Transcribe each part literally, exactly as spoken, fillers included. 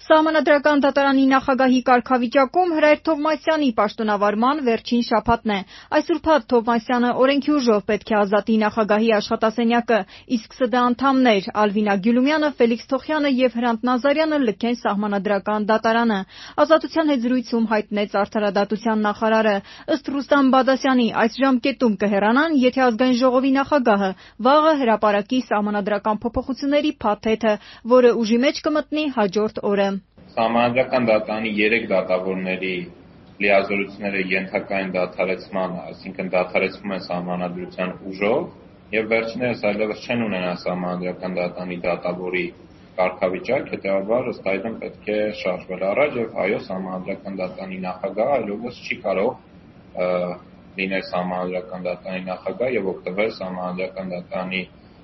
Սահմանադրական դատարանի նախագահի կարգավիճակում Հրայր Թովմասյանի պաշտոնավարման վերջին շաբաթն է։ Այս ուրբաթ Թովմասյանը օրենքի ուժով պետք է ազատի նախագահի աշխատասենյակը, իսկ ՍԴ անդամներ Ալվինա Գյուլումյանը, Ֆելիքս Թոխյանը եւ Հրանտ Նազարյանը լքեն Սահմանադրական դատարանը։ Ազատության հետ զրույցում հայտնեց Արդարադատության նախարարը։ Ըստ Ռուստամ Բադասյանի, այս ժամկետում կհեռանան, եթե Ազգային ժողովի նախագահը վաղը հրապարակի Սահմանադրական փոփոխությունների փաթեթը, որը ուժի մեջ կմտնի հաջորդ օրը։ Սահմանադրական դատարանի երեք դատավորների լիազորությունները ենթակա են դադարեցման, այսինքն դադարեցվում են Սահմանադրության ուժով եւ վերջիններս այլևս չեն ունենա Սահմանադրական դատարանի դատավորի կարգավիճակ, հետեւաբար ըստ այդմ պետք է շարժվել առաջ եւ այո, Սահմանադրական դատարանի նախագահը այլևս չի կարող լինել Սահմանադրական դատարանի նախագահ եւ օգտվել Սահմանադրական դատարանի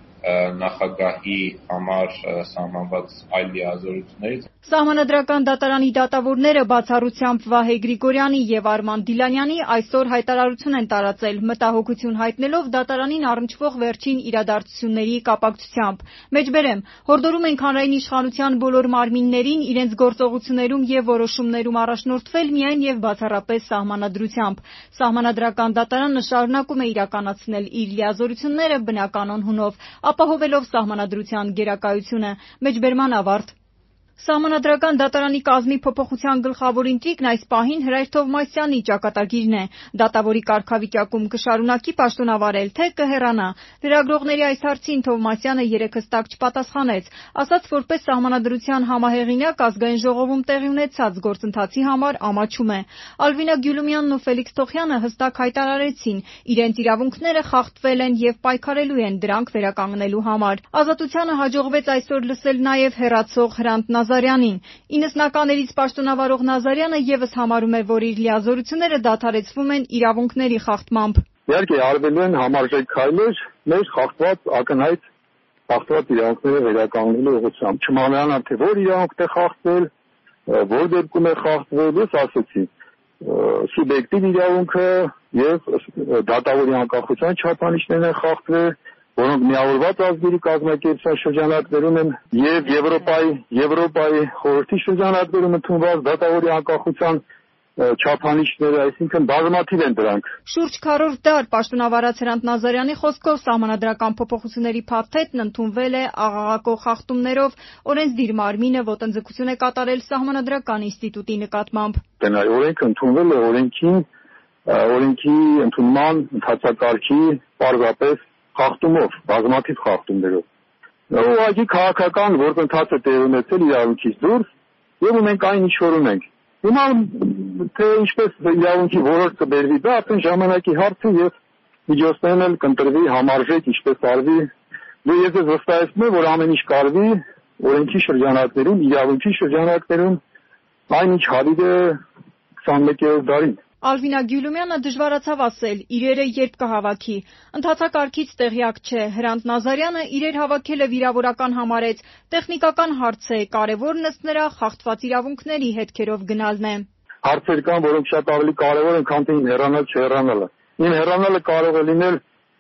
նախագահի համար սահմանված այլ լիազորություններից։ Սահմանադրական դատարանի դատավորները բացառությամբ Վահե Գրիգորյանի եւ Արման Դիլանյանի այսօր հայտարարություն են տարածել, մտահոգություն հայտնելով դատարանին առնչվող վերջին իրադարձությունների կապակցությամբ։ Մեջբերեմ, հորդորում ենք հանրային իշխանության բոլոր մարմիններին իրենց գործողություններում եւ որոշումներում առաջնորդվել միայն եւ բացառապես Սահմանադրությամբ։ Սահմանադրական դատարանը շարունակում է իրականացնել իր լիազորությունները բնականon հունով, ապահովելով Սահմանադրության գերակայությունը։ Մեջբերման ավարտ։ Սահմանադրական դատարանի կազմի փոփոխության գլխավոր ինտրիգն այս պահին Հրայր Թովմասյանի ճակատագիրն է։ Դատավորի կարգավիճակում կշարունակի պաշտոնավարել, թե կհեռանա։ Լրագրողների այս հարցին Թովմասյանը երեկ հստակ չպատասխանեց, ասաց, որպես Սահմանադրության համահեղինակ Ազգային ժողովում տեղի ունեցած գործընթացի համար ամաչում է։ Ալվինա Գյուլումյանն ու Ֆելիքս Թոխյանը հստակ հայտարարեցին, իրենց իրավունքները խախտվել են եւ պայքարելու են դրանք վերականգնելու համար։ Ազատությանը հաջողվեց այսօր լսել նաեւ հեռացող Հրանտ Նազարյանին։ Իննսնականերից պաշտոնավարող Նազարյանը եւս համարում է, որ իր լիազորությունները դադարեցվում են իրավունքների խախտմամբ։ Իհարկե արվելու են համարժեք քայլեր մեր խախտված ակնհայտ խախտված իրավունքները վերականգնելու ուղղությամբ։ Չմանանալ թե որ իրավունքն է խախտվել, որ դեպքում է խախտվել, ես ասացի, սուբյեկտիվ իրավունքը եւ դատավորի անկախության չափանիշներն են խախտվել, որոնք միավորված ազգերի կազմակերպության շրջանակներում են եւ Եվրոպայի Եվրոպայի խորհրդի շրջանակներում ընդունված դատավորի անկախության չափանիշները, այսինքն բազմաթիվ են դրանք։ Շուրջ քառորդ դար պաշտոնավարած Հրանտ Նազարյանի խոսքով Սահմանադրական փոփոխությունների փաթեթն ընդունվել է աղաղակող խախտումներով, օրենսդիր մարմինը ոտնձգություն է կատարել Սահմանադրական ինստիտուտի նկատմամբ։ Տնայ օրենքը ընդունվել է օրենքի օրենքի ընդունման ընթացակարգի պարզապես խախտումով, բազմաթիվ խախտումներով։ Ուղղակի քաղաքական գործընթաց է տեղի ունեցել իրավունքից դուրս եւ մենք այն ինչ որ ունենք։ Հիմա թե ինչպես իրավունքի ոլորտ կբերվի, դա արդեն ժամանակի հարց է եւ միջոցներն էլ կընտրվի համարժեք, ինչպես արվի։ Դու ես վստահեցնում եմ, որ ամեն ինչ կարվի օրենքի շրջանակներում, իրավունքի շրջանակներում, այն ինչ հարիր է քսանմեկերորդ դարին։ Ալվինա Գյուլումյանը դժվարացավ ասել իրերը երբ կհավաքի։ Ընթացակարգից տեղյակ չէ։ Հրանտ Նազարյանը իրեր հավաքելը վիրավորական համարեց։ Տեխնիկական հարց է, կարևորն ըստ նրա խախտված իրավունքների հետքերով գնալն է։ Հարցեր կան, որոնք շատ ավելի կարևոր են, քան թե իմ հեռանալ չհեռանալը։ Իմ հեռանալը կարող է լինել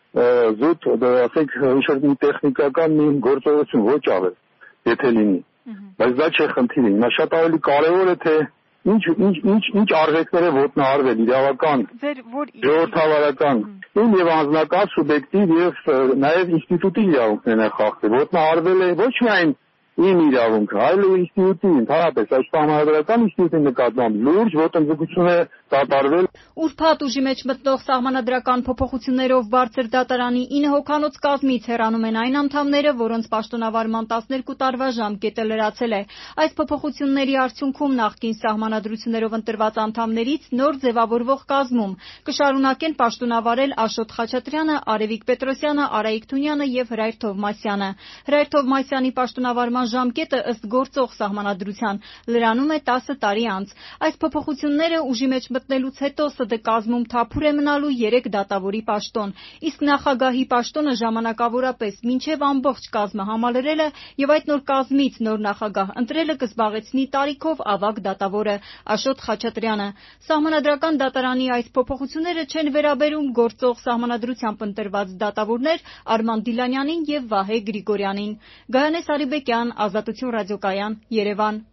զուտ, ասենք, ինչ-որ մի տեխնիկական մի գործողություն, ոչ ավել, եթե լինի։ Բայց դա չէ խնդիրը։ Հիմա շատ ավելի կարևոր է, թե Ինչ ինչ ինչ ինչ արժեքներ է ոտնահարվել իրավական, ժողովրդավարական, իմ եւ անձնական սուբյեկտիվ եւ նաեւ ինստիտուտի իրավունքներն են խախտվել։ Ոտնահարվել է ոչ միայն իմ իրավունքը, այլ ինստիտուտի, ընդհանրապես այս Սահմանադրական ինստիտուտի նկատմամբ լուրջ ոտնձգություն է կատարվել։ Ուրբաթ ուժի մեջ մտնող Սահմանադրական փոփոխություններով բարձր դատարանի ինը հոգանոց կազմից հեռանում են այն անդամները, որոնց պաշտոնավարման տասներկու տարվա ժամկետը լրացել է։ Այս փոփոխությունների արդյունքում նախկին Սահմանադրություններով ընտրված անդամներից նոր ձևավորվող կազմում կշարունակեն պաշտոնավարել Աշոտ Խաչատրյանը, Արևիկ Պետրոսյանը, Արայիկ Թունյանը եւ Հրայր Թովմասյանը։ Հրայր Թովմասյանի պաշտոնավարման ժամկետը ըստ գործող Սահմանադրության լրանում է տասը տարի անց։ Այս փոփոխությունները ուժի մեջ մտնելուց հետո ՍԴ կազմում թափուր է մնալու երեք դատավորի պաշտոն, իսկ նախագահի պաշտոնը ժամանակավորապես մինչև ամբողջ կազմը համալրելը եւ այդ նոր կազմից նոր նախագահ ընտրելը կզբաղեցնի տարիքով ավագ դատավորը Աշոտ Խաչատրյանը։ Սահմանադրական դատարանի այս փոփոխությունները չեն վերաբերում գործող Սահմանադրությամբ ընտրված դատավորներ Արման Դիլանյանին եւ Վահե Գրիգորյանին։ Գայանե Սարիբեկյան, Ազատություն ռադիոկայան, Երևան։